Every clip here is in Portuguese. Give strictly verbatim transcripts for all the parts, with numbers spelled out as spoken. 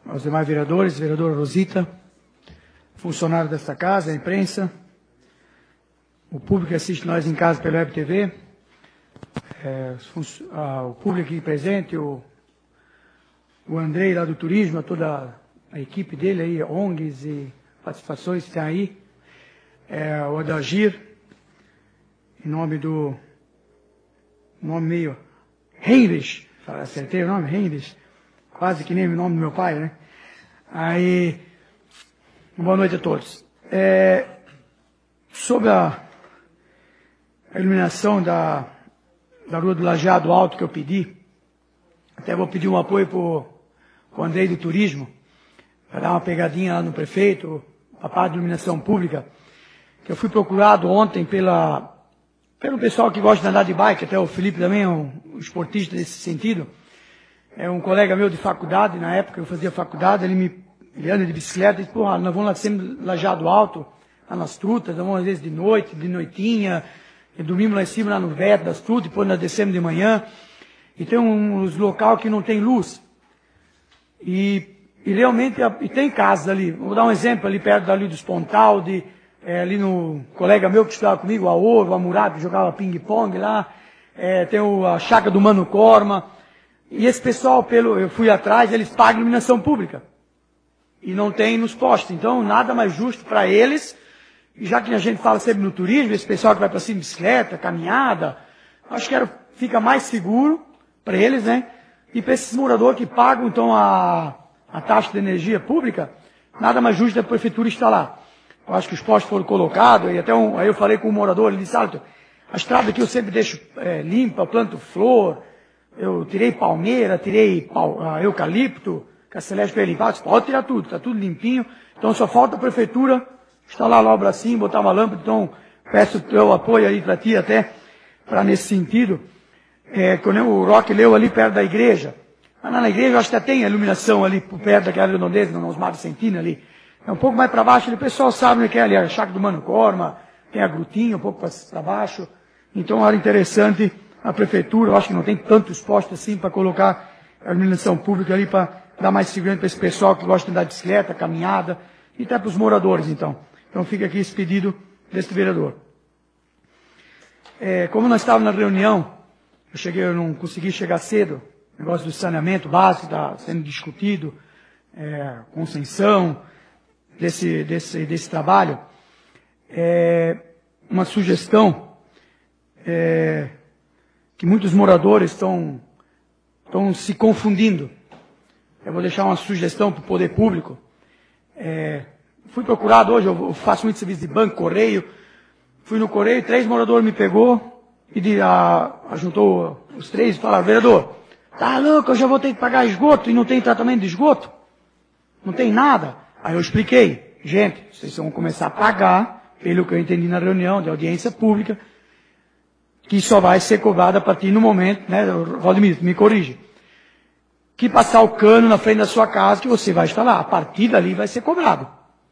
aos demais vereadores, vereadora Rosita, funcionários desta casa, a imprensa, o público que assiste nós em casa pela Web T V, é, o público aqui presente, o, o Andrei lá do turismo, toda a equipe dele aí, O N Gs e participações que tem aí, é, o Adagir, em nome do, nome meio, Heinrich, acertei o nome, Heinrich, quase que nem o nome do meu pai, né? Aí, boa noite a todos. É, sobre a, a iluminação da, da Rua do Lajeado Alto que eu pedi, até vou pedir um apoio para o Andrei do Turismo, para dar uma pegadinha lá no prefeito, a parte de iluminação pública, que eu fui procurado ontem pela, pelo pessoal que gosta de andar de bike, até o Felipe também é um, um esportista nesse sentido, é um colega meu de faculdade, na época eu fazia faculdade, ele me ele anda de bicicleta e disse, porra, nós vamos lá sempre Lajeado Alto, lá nas trutas, nós vamos às vezes de noite, de noitinha, e dormimos lá em cima, lá no vento das trutas, depois nós descemos de manhã, e tem uns local que não tem luz, e, e realmente, e tem casas ali, vou dar um exemplo ali perto dali do Espontal, de, é, ali no colega meu que estudava comigo, a Ouro, a Murado, que jogava ping-pong lá, é, tem o, a chácara do Mano Corma, e esse pessoal, pelo, eu fui atrás, eles pagam iluminação pública. E não tem nos postos. Então, nada mais justo para eles, e já que a gente fala sempre no turismo, esse pessoal que vai para cima de bicicleta, caminhada, acho que era, fica mais seguro para eles, né? E para esses moradores que pagam, então, a, a taxa de energia pública, nada mais justo da prefeitura estar lá. Eu acho que os postos foram colocados, e até um, aí eu falei com um morador, ele disse, Alto, a estrada aqui eu sempre deixo é, limpa, planto flor, eu tirei palmeira, tirei pau, uh, eucalipto, que a Celeste foi limpar, pode tirar tudo, está tudo limpinho, então só falta a prefeitura instalar lá o bracinho, botar uma lâmpada, então peço o teu apoio aí para ti até, para nesse sentido, é, quando o Roque leu ali perto da igreja, mas lá na igreja eu acho que até tem a iluminação ali por perto daquela redondeza, no Osmar Centina ali, é um pouco mais para baixo, ali, o pessoal sabe o que é ali, a chácara do Mano Corma, tem a grutinha um pouco para baixo, então era interessante a prefeitura, eu acho que não tem tantos postos assim para colocar a iluminação pública ali para dar mais segurança para esse pessoal que gosta de andar de bicicleta, caminhada, e até para os moradores, então. Então fica aqui esse pedido desse vereador. É, como nós estávamos na reunião, eu cheguei, eu não consegui chegar cedo, o negócio do saneamento básico está sendo discutido, é, concessão desse, desse, desse trabalho, é, uma sugestão, é, que muitos moradores estão, estão se confundindo. Eu vou deixar uma sugestão para o poder público. É, fui procurado hoje, eu faço muito serviço de banco, correio. Fui no correio, três moradores me pegou e de, a, a juntou os três e falaram, vereador, tá louco, eu já vou ter que pagar esgoto e não tem tratamento de esgoto? Não tem nada. Aí eu expliquei, gente, vocês vão começar a pagar, pelo que eu entendi na reunião de audiência pública, que só vai ser cobrado a partir do momento, né, Valdemir, me corrige, que passar o cano na frente da sua casa que você vai instalar. A partir dali vai ser cobrado.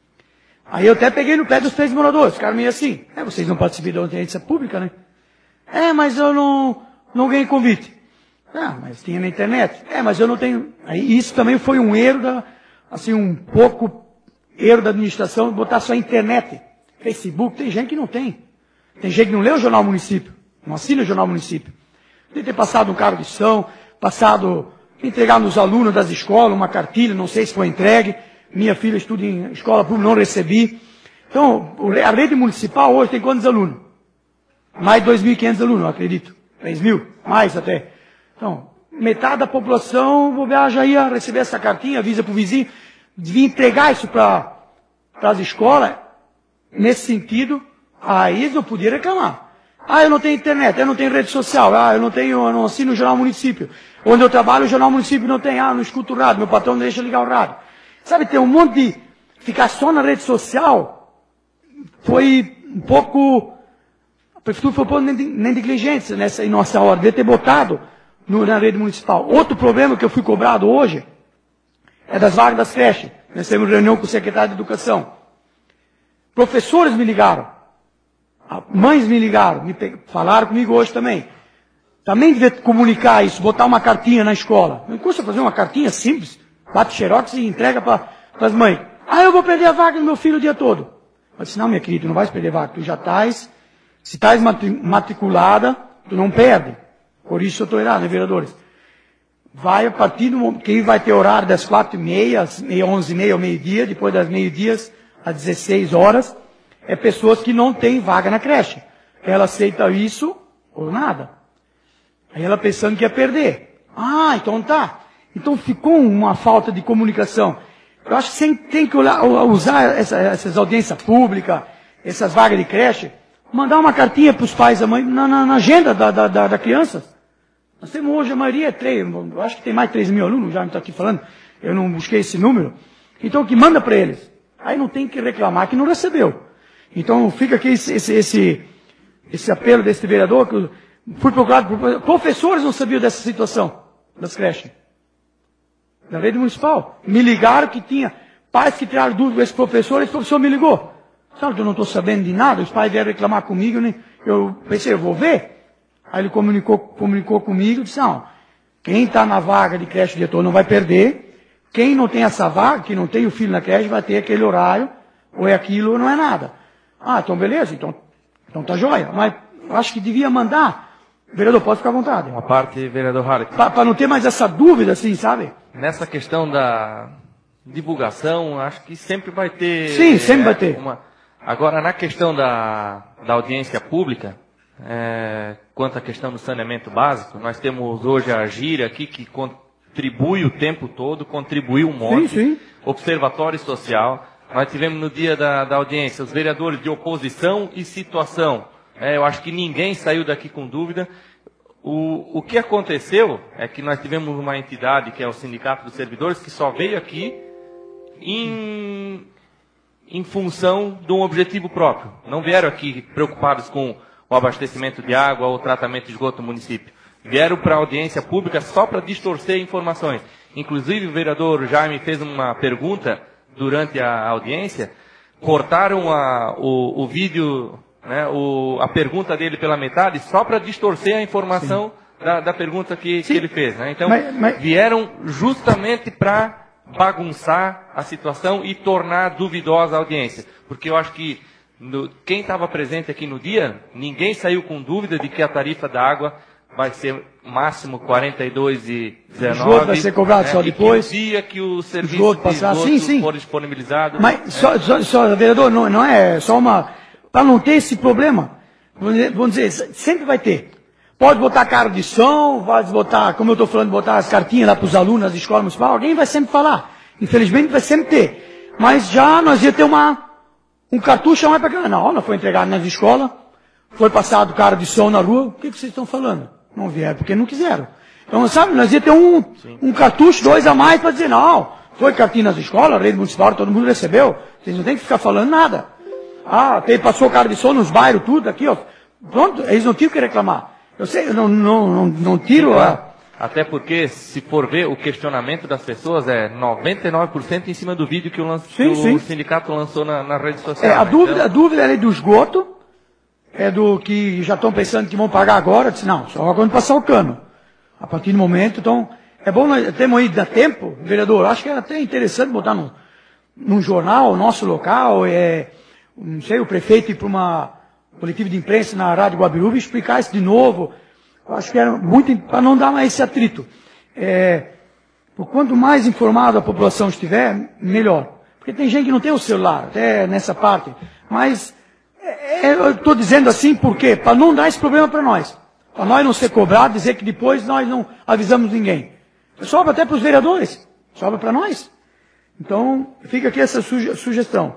Aí eu até peguei no pé dos três moradores, ficaram meio assim, é, vocês não participam da audiência pública, né? É, mas eu não, não ganhei convite. Ah, mas tinha na internet. É, mas eu não tenho... Aí isso também foi um erro, da, assim, um pouco erro da administração, botar só a internet, Facebook, tem gente que não tem. Tem gente que não lê o Jornal Município, não assina o Jornal Município. Tem que ter passado um cargo de som, passado... entregar nos alunos das escolas uma cartilha, não sei se foi entregue, minha filha estuda em escola pública, não recebi. Então, a rede municipal hoje tem quantos alunos? Mais de dois mil e quinhentos alunos, eu acredito. três mil, mais até. Então, metade da população vou já ia receber essa cartinha, avisa para o vizinho, devia entregar isso para as escolas, nesse sentido, aí eles não podiam reclamar. Ah, eu não tenho internet, eu não tenho rede social, ah, eu não tenho, eu não assino o Jornal Município. Onde eu trabalho, o Jornal Município não tem, ah, não escuto o rádio, meu patrão não deixa ligar o rádio. Sabe, tem um monte de... Ficar só na rede social foi um pouco... A prefeitura foi um pouco negligência nessa em nossa hora, de ter botado no, na rede municipal. Outro problema que eu fui cobrado hoje é das vagas das creches. Nós temos reunião com o secretário de Educação. Professores me ligaram. Mães me ligaram, me falaram comigo hoje também. Também devia comunicar isso, botar uma cartinha na escola. Não custa fazer uma cartinha simples. bate xerox e entrega para as mães. Ah, eu vou perder a vaga do meu filho o dia todo. Eu disse, não, minha querida, tu não vais perder vaga, tu já estás, se estás matriculada, tu não perde. Por isso eu estou errado, né, vereadores? Vai a partir do momento que vai ter horário das quatro e meia, às onze e meia ao meio-dia, depois das meio-dias às dezesseis horas, é pessoas que não têm vaga na creche. Ela aceita isso ou nada. Aí ela pensando que ia perder. Ah, então tá. Então ficou uma falta de comunicação. Eu acho que você tem que usar essa, essas audiências públicas, essas vagas de creche, mandar uma cartinha para os pais da mãe na, na, na agenda da, da, da, da criança. Nós temos hoje, a maioria é três, eu acho que tem mais de três mil alunos, já me está aqui falando, eu não busquei esse número. Então, que manda para eles. Aí não tem que reclamar que não recebeu. Então, fica aqui esse, esse, esse, esse apelo desse vereador, que fui procurado por professores não sabiam dessa situação, das creches. Da rede municipal. Me ligaram que tinha pais que tiraram dúvida com esse professor, esse professor me ligou. Sabe, eu não estou sabendo de nada, os pais vieram reclamar comigo, né? Eu pensei, eu vou ver. Aí ele comunicou, comunicou comigo, disse, não, quem está na vaga de creche diretor não vai perder, quem não tem essa vaga, que não tem o filho na creche, vai ter aquele horário, ou é aquilo ou não é nada. Ah, então beleza, então, então tá joia. Mas eu acho que devia mandar. Vereador, pode ficar à vontade. Uma parte, vereador Harley. Para não ter mais essa dúvida, assim, sabe? Nessa questão da divulgação, acho que sempre vai ter... Sim, sempre é, vai ter. Uma... Agora, na questão da, da audiência pública, é, quanto à questão do saneamento básico, nós temos hoje a Gíria aqui, que contribui o tempo todo, contribuiu um monte. Sim, sim. Observatório Social. Nós tivemos no dia da, da audiência os vereadores de oposição e situação. É, eu acho que ninguém saiu daqui com dúvida. O, o que aconteceu é que nós tivemos uma entidade, que é o Sindicato dos Servidores, que só veio aqui em, em função de um objetivo próprio. Não vieram aqui preocupados com o abastecimento de água ou o tratamento de esgoto do município. Vieram para a audiência pública só para distorcer informações. Inclusive, o vereador Jaime fez uma pergunta durante a audiência, cortaram a, o, o vídeo... Né, o, a pergunta dele pela metade, só para distorcer a informação da, da pergunta que, que ele fez. Né? Então, mas, mas... vieram justamente para bagunçar a situação e tornar duvidosa a audiência. Porque eu acho que no, quem estava presente aqui no dia, ninguém saiu com dúvida de que a tarifa da água vai ser máximo quarenta e dois reais e dezenove centavos. O esgoto vai ser cobrado, né, só depois. Que o dia que o serviço esgoto de esgoto sim, sim. for disponibilizado. Mas, é. só, só, só, vereador, não, não é só uma... Para não ter esse problema, vamos dizer, sempre vai ter. Pode botar cara de som, pode botar, como eu estou falando, botar as cartinhas lá para os alunos das escolas municipais, alguém vai sempre falar. Infelizmente vai sempre ter. Mas já nós ia ter uma, um cartucho mais para cá. Não, não foi entregado nas escolas, foi passado cara de som na rua, o que, que vocês estão falando? Não vieram porque não quiseram. Então, sabe, nós ia ter um, um cartucho, dois a mais para dizer, não, foi cartinha nas escolas, a rede municipal, todo mundo recebeu, vocês não tem que ficar falando nada. Ah, tem, passou cara de som nos bairros, tudo aqui, ó. Pronto, eles não tinham que reclamar. Eu sei, eu não, não, não, não tiro a... Até porque, se for ver, o questionamento das pessoas é noventa e nove por cento em cima do vídeo que o, lance, sim, que sim. o sindicato lançou na, na rede social. É, a, né? dúvida, então... a dúvida é do esgoto, é do que já estão pensando que vão pagar agora. Eu disse, não, só quando passar o cano. A partir do momento, então, é bom nós temos aí dar tempo, vereador, acho que é até interessante botar num, num jornal, nosso local, é... não sei, o prefeito ir para uma coletiva de imprensa na Rádio Guabiruba e explicar isso de novo. Eu acho que era muito, para não dar mais esse atrito. É, por quanto mais informada a população estiver, melhor. Porque tem gente que não tem o celular, até nessa parte. Mas, é, eu estou dizendo assim por quê? Para não dar esse problema para nós. Para nós não ser cobrado, dizer que depois nós não avisamos ninguém. Sobra até para os vereadores, sobra para nós. Então, fica aqui essa suge sugestão.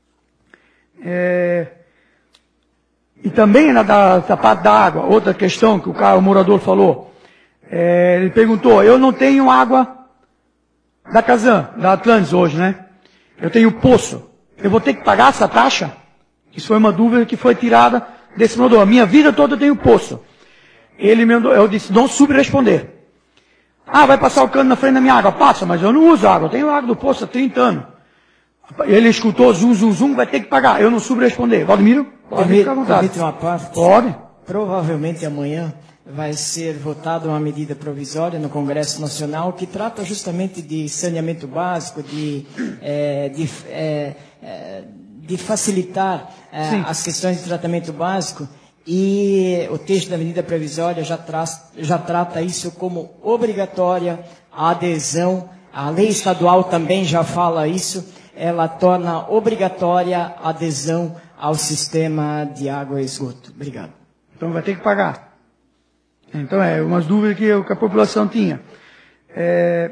É, e também na da, da parte da água, outra questão que o cara, o morador falou, é, ele perguntou, eu não tenho água da Casan, da Atlantis hoje, né? Eu tenho poço, eu vou ter que pagar essa taxa? Isso foi uma dúvida que foi tirada desse morador. A minha vida toda eu tenho poço. Ele me mandou, eu disse, não soube responder. Ah, vai passar o cano na frente da minha água? Passa, mas eu não uso água, eu tenho água do poço há trinta anos. Ele escutou zum, zum, zum, vai ter que pagar. Eu não soube responder. Valdemiro, pode ficar à vontade. Uma parte. Pode. Provavelmente amanhã vai ser votada uma medida provisória no Congresso Nacional que trata justamente de saneamento básico, de, é, de, é, de facilitar é, as questões de tratamento básico, e o texto da medida provisória já, traz, já trata isso como obrigatória a adesão. A lei estadual também já fala isso, ela torna obrigatória a adesão ao sistema de água e esgoto. Obrigado. Então vai ter que pagar. Então é umas dúvidas que, que a população tinha. É...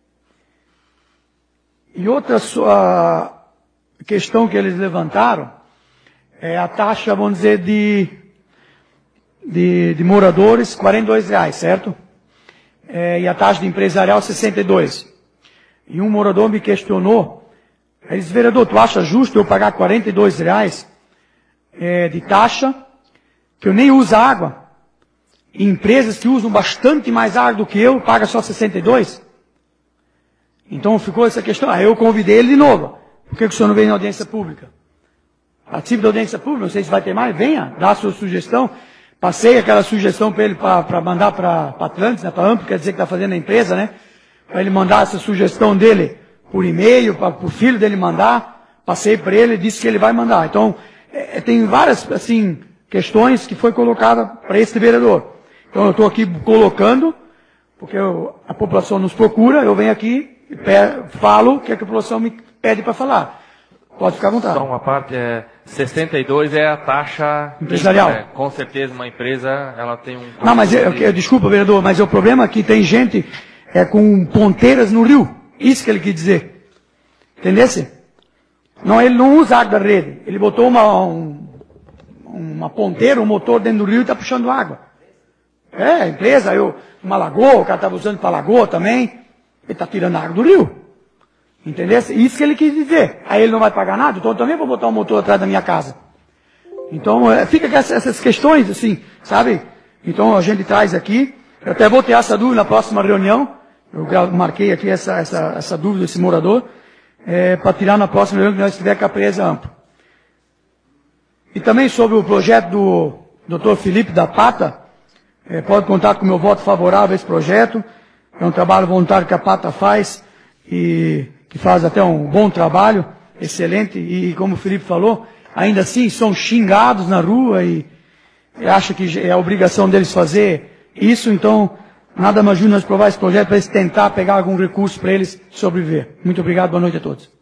E outra sua questão que eles levantaram é a taxa, vamos dizer, de, de, de moradores, quarenta e dois reais, certo? É, e a taxa de empresarial, sessenta e dois. E um morador me questionou, ele disse, vereador, tu acha justo eu pagar quarenta e dois reais é, de taxa, que eu nem uso água? E empresas que usam bastante mais água do que eu, pagam só sessenta e dois? Então ficou essa questão. Aí eu convidei ele de novo. Por que, que o senhor não vem na audiência pública? Participe da audiência pública, não sei se vai ter mais, venha, dá a sua sugestão. Passei aquela sugestão para ele para mandar para Atlantis, né, para Amplo, quer dizer que está fazendo a empresa, né? Para ele mandar essa sugestão dele por e-mail, para o filho dele mandar. Passei para ele, disse que ele vai mandar. Então, é, tem várias, assim, questões que foi colocada para esse vereador. Então eu estou aqui colocando, porque eu, a população nos procura, eu venho aqui e pe- falo o que a população me pede para falar. Pode ficar à vontade. Só uma parte, é, sessenta e dois é a taxa empresarial. É, com certeza uma empresa, ela tem um... Não, mas eu, eu, desculpa, vereador, mas o problema é que tem gente é, com ponteiras no rio. Isso que ele quis dizer. Entendesse? Não, ele não usa água da rede. Ele botou uma, um, uma ponteira, um motor dentro do rio e está puxando água. É, a empresa, eu, uma lagoa, o cara estava usando para lagoa também, ele está tirando água do rio. Entendeu? Isso que ele quis dizer. Aí ele não vai pagar nada, então eu também vou botar um motor atrás da minha casa. Então, é, fica com essas, essas questões, assim, sabe? Então a gente traz aqui, eu até vou ter essa dúvida na próxima reunião, eu marquei aqui essa, essa, essa dúvida desse morador, é, para tirar na próxima reunião que nós estiver com a presa ampla. E também sobre o projeto do doutor Felipe da Pata, É, pode contar com o meu voto favorável a esse projeto. É um trabalho voluntário que a Pata faz e que faz até um bom trabalho, excelente. E como o Felipe falou, ainda assim são xingados na rua e acha que é a obrigação deles fazer isso. Então, nada mais justo nós provar esse projeto para eles tentar pegar algum recurso para eles sobreviver. Muito obrigado, boa noite a todos.